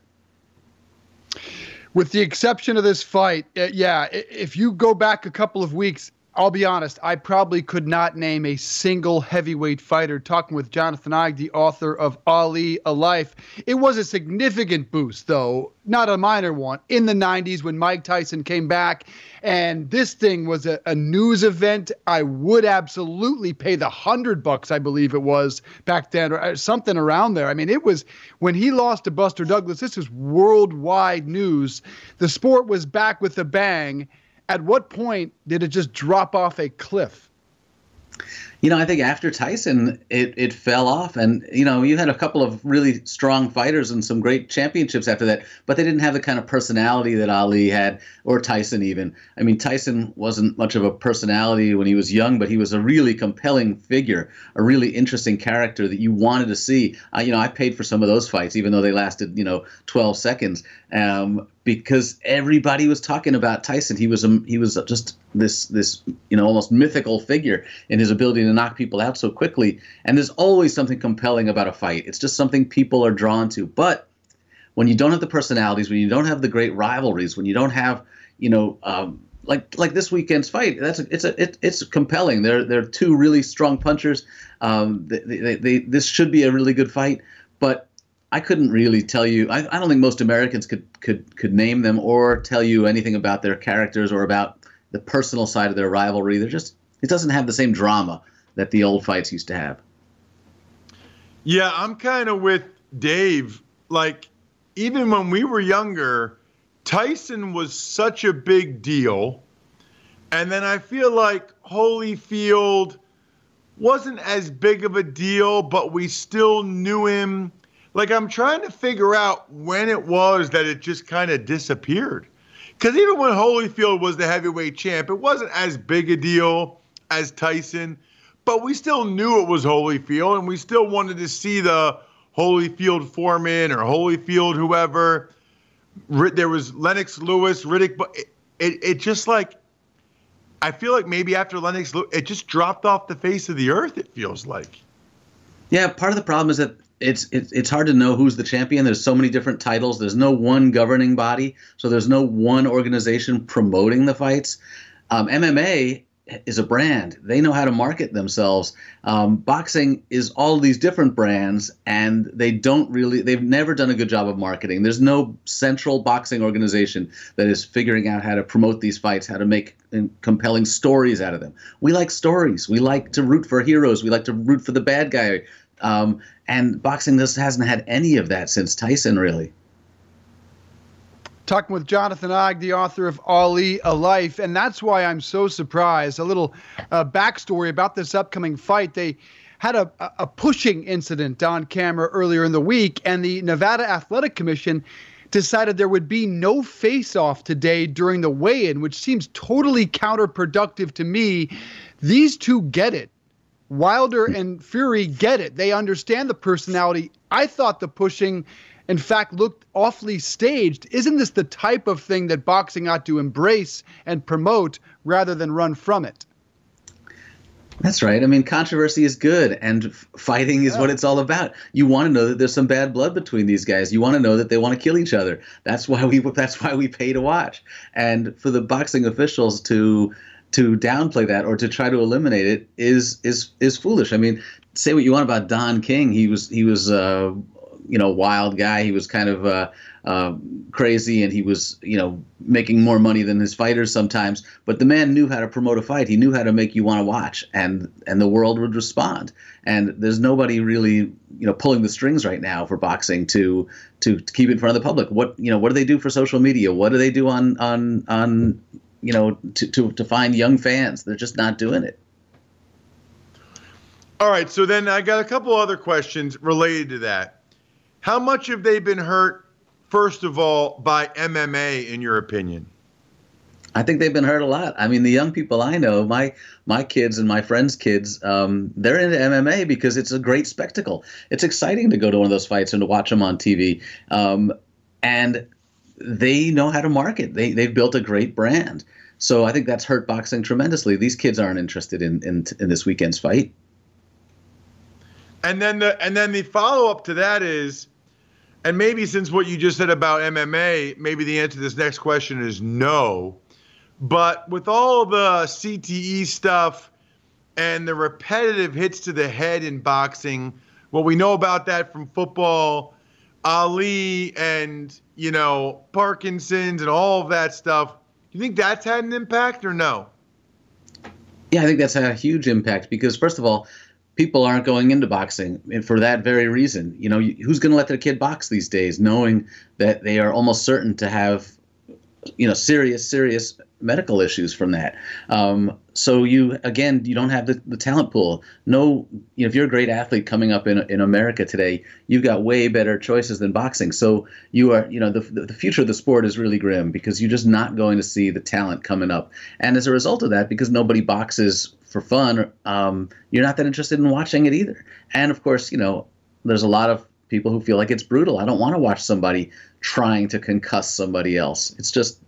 S3: With the exception of this fight, if you go back a couple of weeks, I'll be honest, I probably could not name a single heavyweight fighter. Talking with Jonathan Eig, the author of Ali, A Life. It was a significant boost, though, not a minor one, in the 90s when Mike Tyson came back. And this thing was a news event. I would absolutely pay the $100, I believe it was back then, or something around there. I mean, it was when he lost to Buster Douglas, this was worldwide news. The sport was back with a bang. At what point did it just drop off a cliff?
S5: I think after Tyson, it fell off. And, you had a couple of really strong fighters and some great championships after that, but they didn't have the kind of personality that Ali had, or Tyson even. I mean, Tyson wasn't much of a personality when he was young, but he was a really compelling figure, a really interesting character that you wanted to see. I paid for some of those fights, even though they lasted, 12 seconds. Because everybody was talking about Tyson. He was just this almost mythical figure in his ability to knock people out so quickly. And there's always something compelling about a fight. It's just something people are drawn to. But when you don't have the personalities, when you don't have the great rivalries, when you don't have like this weekend's fight, it's compelling. They're two really strong punchers. This should be a really good fight, but I couldn't really tell you. I don't think most Americans could name them or tell you anything about their characters or about the personal side of their rivalry. It doesn't have the same drama that the old fights used to have.
S4: Yeah, I'm kind of with Dave. Like, even when we were younger, Tyson was such a big deal. And then I feel like Holyfield wasn't as big of a deal, but we still knew him. Like, I'm trying to figure out when it was that it just kind of disappeared. Because even when Holyfield was the heavyweight champ, it wasn't as big a deal as Tyson. But we still knew it was Holyfield, and we still wanted to see the Holyfield Foreman or Holyfield whoever. There was Lennox Lewis, Riddick. But it just like, I feel like maybe after Lennox Lewis, it just dropped off the face of the earth, it feels like.
S5: Yeah, part of the problem is that it's hard to know who's the champion. There's so many different titles. There's no one governing body, so there's no one organization promoting the fights. MMA is a brand. They know how to market themselves. Boxing is all these different brands, and they've never done a good job of marketing. There's no central boxing organization that is figuring out how to promote these fights, how to make compelling stories out of them. We like stories. We like to root for heroes. We like to root for the bad guy. And boxing just hasn't had any of that since Tyson, really.
S3: Talking with Jonathan Eig, the author of Ali, A Life, and that's why I'm so surprised. A little backstory about this upcoming fight. They had a pushing incident on camera earlier in the week, and the Nevada Athletic Commission decided there would be no face-off today during the weigh-in, which seems totally counterproductive to me. These two get it. Wilder and Fury get it. They understand the personality. I thought the pushing, in fact, looked awfully staged. Isn't this the type of thing that boxing ought to embrace and promote rather than run from it?
S5: That's right. I mean, controversy is good, and fighting is what it's all about. You want to know that there's some bad blood between these guys. You want to know that they want to kill each other. That's why we pay to watch. And for the boxing officials to downplay that or to try to eliminate it is foolish. I mean, say what you want about Don King. He was a wild guy. He was kind of crazy, and he was making more money than his fighters sometimes. But the man knew how to promote a fight. He knew how to make you want to watch, and the world would respond. And there's nobody really pulling the strings right now for boxing to keep it in front of the public. What do they do for social media? What do they do on to find young fans? They're just not doing it.
S4: All right, so then I got a couple other questions related to that. How much have they been hurt, first of all, by MMA, in your opinion?
S5: I think they've been hurt a lot. I mean, the young people I know, my kids and my friends' kids, they're into MMA because it's a great spectacle. It's exciting to go to one of those fights and to watch them on TV. And they know how to market. They've built a great brand. So I think that's hurt boxing tremendously. These kids aren't interested in this weekend's fight.
S4: And then the follow-up to that is, and maybe since what you just said about MMA, maybe the answer to this next question is no. But with all the CTE stuff and the repetitive hits to the head in boxing, what we know about that from football, Ali and, Parkinson's and all of that stuff, do you think that's had an impact or no?
S5: Yeah, I think that's had a huge impact because, first of all, people aren't going into boxing for that very reason. Who's going to let their kid box these days, knowing that they are almost certain to have, serious medical issues from that. So you don't have the talent pool. No, if you're a great athlete coming up in America today, you've got way better choices than boxing. So you are, the future of the sport is really grim because you're just not going to see the talent coming up. And as a result of that, because nobody boxes for fun, you're not that interested in watching it either. And of course, there's a lot of people who feel like it's brutal. I don't want to watch somebody trying to concuss somebody else. It's just,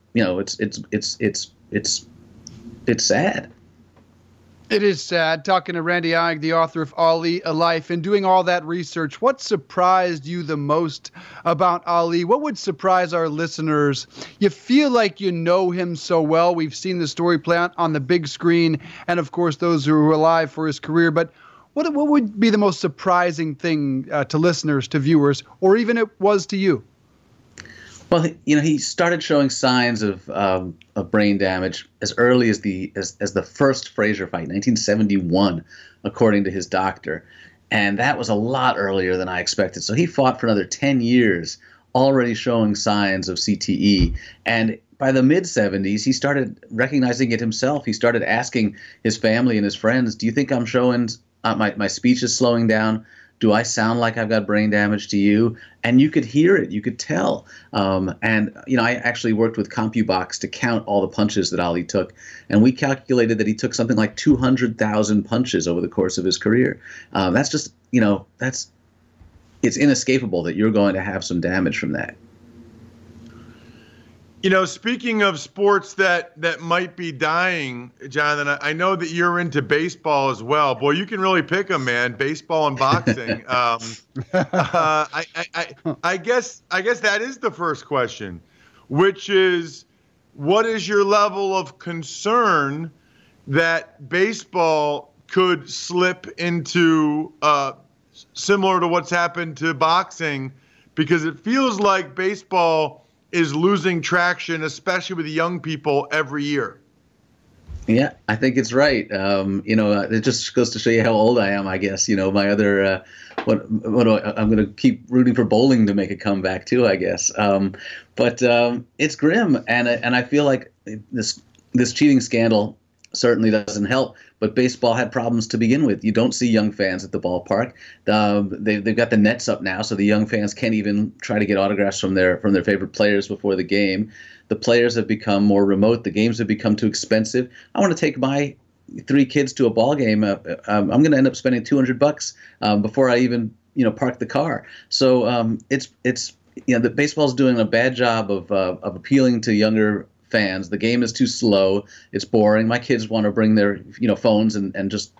S5: it's sad.
S3: It is sad. Talking to Randy Ige, the author of Ali, A Life, and doing all that research, what surprised you the most about Ali? What would surprise our listeners? You feel like you know him so well. We've seen the story play out on the big screen, and of course those who were alive for his career. But what would be the most surprising thing to listeners, to viewers, or even it was to you?
S5: Well, he started showing signs of brain damage as early as the first Frazier fight, 1971, according to his doctor, and that was a lot earlier than I expected. So he fought for another 10 years, already showing signs of CTE, and by the mid-'70s, he started recognizing it himself. He started asking his family and his friends, "Do you think I'm showing my speech is slowing down? Do I sound like I've got brain damage to you?" And you could hear it. You could tell. I actually worked with CompuBox to count all the punches that Ali took. And we calculated that he took something like 200,000 punches over the course of his career. That's just, it's inescapable that you're going to have some damage from that.
S4: Speaking of sports that might be dying, Jonathan, I know that you're into baseball as well. Boy, you can really pick them, man. Baseball and boxing. I guess that is the first question, which is, what is your level of concern that baseball could slip into similar to what's happened to boxing? Because it feels like baseball is losing traction, especially with the young people, every year.
S5: Yeah, I think it's right. It just goes to show you how old I am, I guess. My other, I'm going to keep rooting for bowling to make a comeback too, I guess. But it's grim, and I feel like this cheating scandal certainly doesn't help. But baseball had problems to begin with. You don't see young fans at the ballpark. They've got the nets up now, so the young fans can't even try to get autographs from their favorite players before the game. The players have become more remote. The games have become too expensive. I want to take my 3 kids to a ball game. I'm going to end up spending $200 before I even park the car. So it's the baseball's doing a bad job of appealing to younger fans. The game is too slow. It's boring. My kids want to bring their phones and just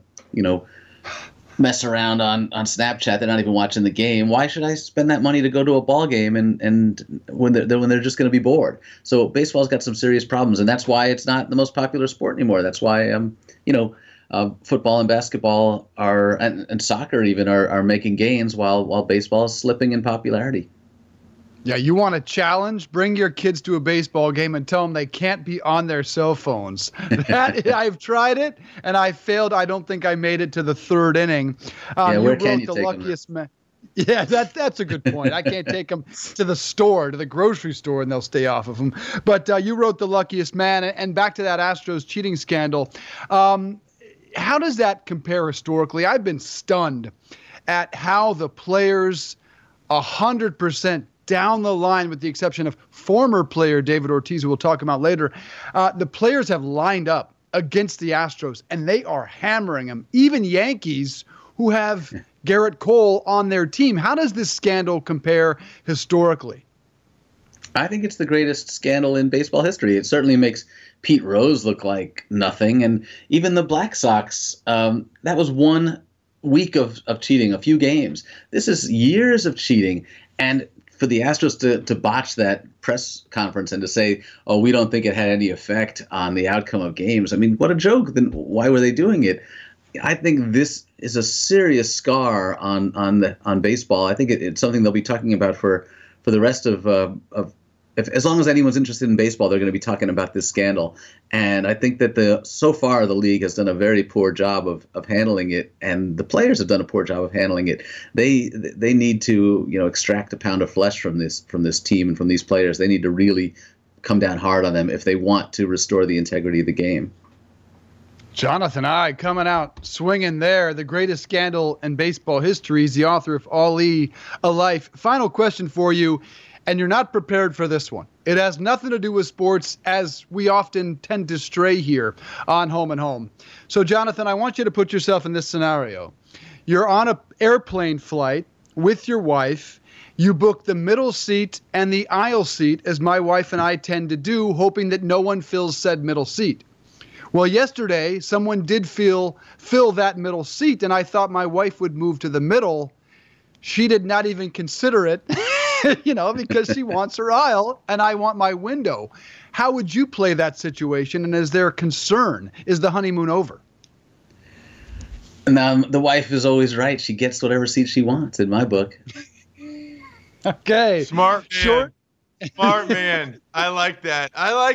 S5: mess around on Snapchat. They're not even watching the game. Why should I spend that money to go to a ball game and when they're just going to be bored? So baseball's got some serious problems, and that's why it's not the most popular sport anymore. That's why football and basketball and soccer even are making gains while baseball is slipping in popularity.
S3: Yeah, you want a challenge? Bring your kids to a baseball game and tell them they can't be on their cell phones. I've tried it, and I failed. I don't think I made it to the 3rd inning.
S5: Where can you take them?
S3: Yeah, that's a good point. I can't take them to the grocery store, and they'll stay off of them. But you wrote The Luckiest Man, and back to that Astros cheating scandal. How does that compare historically? I've been stunned at how the players 100% down the line, with the exception of former player David Ortiz, who we'll talk about later, the players have lined up against the Astros, and they are hammering them. Even Yankees, who have Garrett Cole on their team. How does this scandal compare historically?
S5: I think it's the greatest scandal in baseball history. It certainly makes Pete Rose look like nothing. And even the Black Sox, that was 1 week of cheating, a few games. This is years of cheating. And for the Astros to botch that press conference and to say, oh, we don't think it had any effect on the outcome of games. I mean, what a joke. Then why were they doing it? I think this is a serious scar on baseball. I think it's something they'll be talking about for the rest of as long as anyone's interested in baseball, they're going to be talking about this scandal. And I think that so far the league has done a very poor job of handling it, and the players have done a poor job of handling it. They need to extract a pound of flesh from this team and from these players. They need to really come down hard on them if they want to restore the integrity of the game.
S3: Jonathan I coming out swinging there. The greatest scandal in baseball history. He's the author of Ali, A Life. Final question for you, and you're not prepared for this one. It has nothing to do with sports, as we often tend to stray here on Home and Home. So, Jonathan, I want you to put yourself in this scenario. You're on an airplane flight with your wife. You book the middle seat and the aisle seat, as my wife and I tend to do, hoping that no one fills said middle seat. Well, yesterday, someone did fill that middle seat, and I thought my wife would move to the middle. She did not even consider it, because she wants her aisle, and I want my window. How would you play that situation, and is there a concern? Is the honeymoon over?
S5: The wife is always right. She gets whatever seat she wants, in my book.
S3: Okay.
S4: Smart man. Smart man. I like that.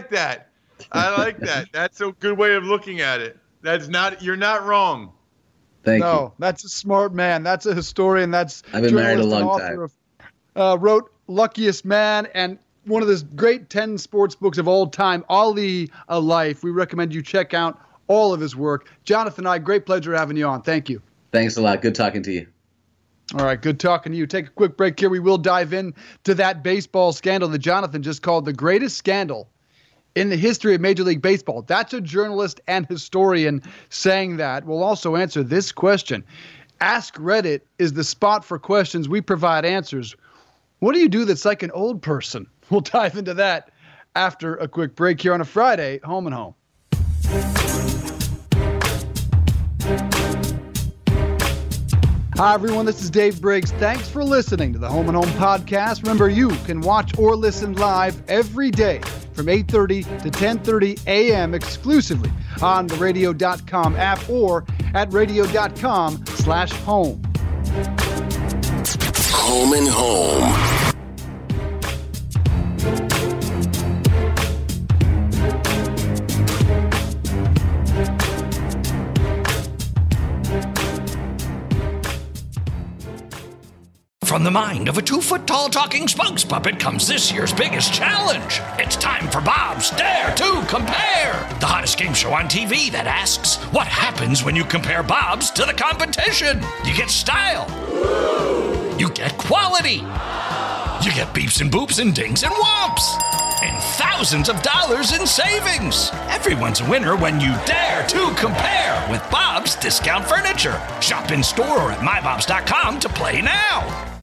S4: That's a good way of looking at it. You're not wrong.
S5: Thank you.
S3: That's a smart man. That's a historian. I've
S5: been married a long time.
S3: Wrote Luckiest Man and one of the great 10 sports books of all time, Ali, A Life. We recommend you check out all of his work. Jonathan I, great pleasure having you on. Thank you.
S5: Thanks a lot. Good talking to you.
S3: All right, good talking to you. Take a quick break here. We will dive in to that baseball scandal that Jonathan just called the greatest scandal in the history of Major League Baseball. That's a journalist and historian saying that. We'll also answer this question. Ask Reddit is the spot for questions. We provide answers. What do you do that's like an old person? We'll dive into that after a quick break here on a Friday, Home and Home. Hi, everyone. This is Dave Briggs. Thanks for listening to the Home and Home podcast. Remember, you can watch or listen live every day from 8:30 to 10:30 a.m. exclusively on the radio.com app or at radio.com/home.
S2: Home and Home.
S1: From the mind of a 2-foot-tall talking spokes puppet comes this year's biggest challenge. It's time for Bob's Dare to Compare, the hottest game show on TV that asks, what happens when you compare Bob's to the competition? You get style. You get quality. You get beeps and boops and dings and whomps. And thousands of dollars in savings. Everyone's a winner when you dare to compare with Bob's Discount Furniture. Shop in store or at mybobs.com to play now.